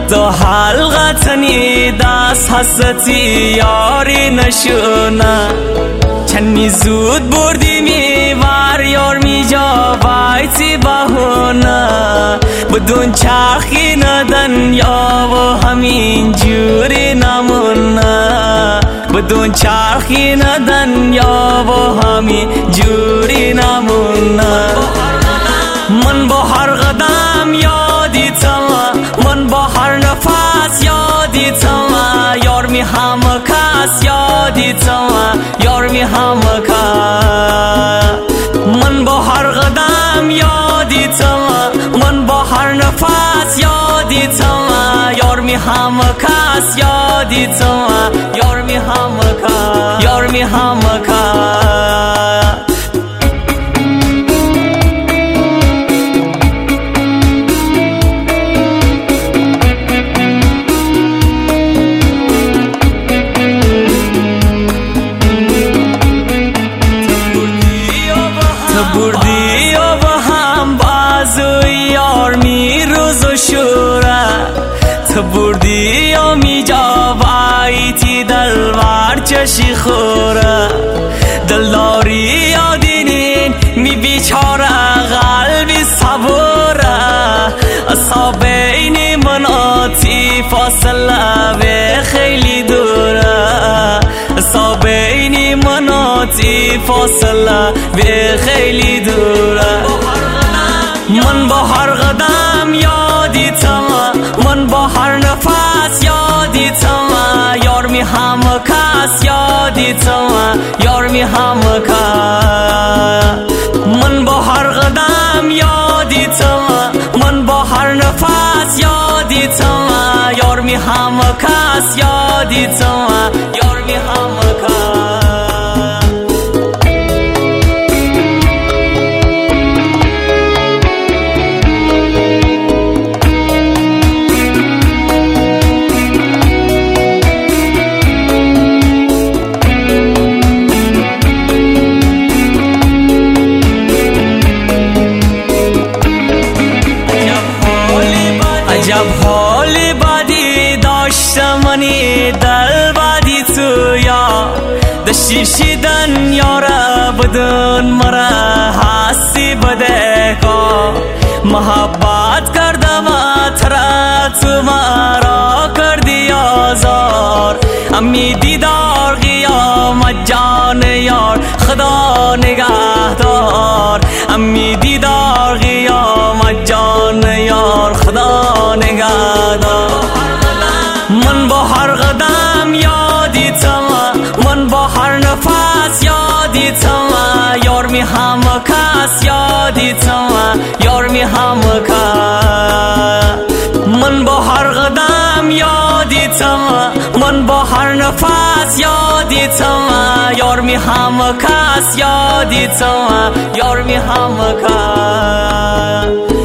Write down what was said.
تو حلقتنی دست حسرتی یاری نشونه چندی زود بردی میوار یار میجا بایتی بهونه بدون چرخی ندن یا و همین جوری نمونه بدون چرخی ندن یا و همین جوری نمونه من با هر قدم یادی تما من با هر نفس یادی تما یار می هم کس یادی تما یار می هم کس من با هر قدم یادی تما من با هر نفس یادی تما یار می هم کس یادی تما یار می هم کس یار می هم کس بردی و با هم بازو یار می روز و شوره تو بردی و می جا بایتی دلوار چشی خوره دلداری یادینین می بیچاره قلبی صبوره اصابینی مناتی فاصله به خیلی دوره اصابینی مناتی فاصله به خیلی دوره من با هر قدم یادی تما من با هر نفس یادی تما یار می هم کس یادی تما یار می هم کس من با هر قدم یادی تما من با هر نفس یادی تما یار می هم کس یادی تما یار می هم کس عجب حالی بدی داشتم منی دل بدی تو یا دشتی شیدن یاره بدون مرا حسی بده کا محبت کردم ترا تو مرا کردی آزار امی دیدار قیامت جان یار خدا نگهدار امی دیدار قیامت جان یار خدا نگهدار من با هر قدم یادی تما من با هر نفس یادی تما یار می هم کس یادی تما یار می هم کس من با هر قدم یادی تما من با هر نفس یادی تما یار می هم کس یادی تما یار می هم کس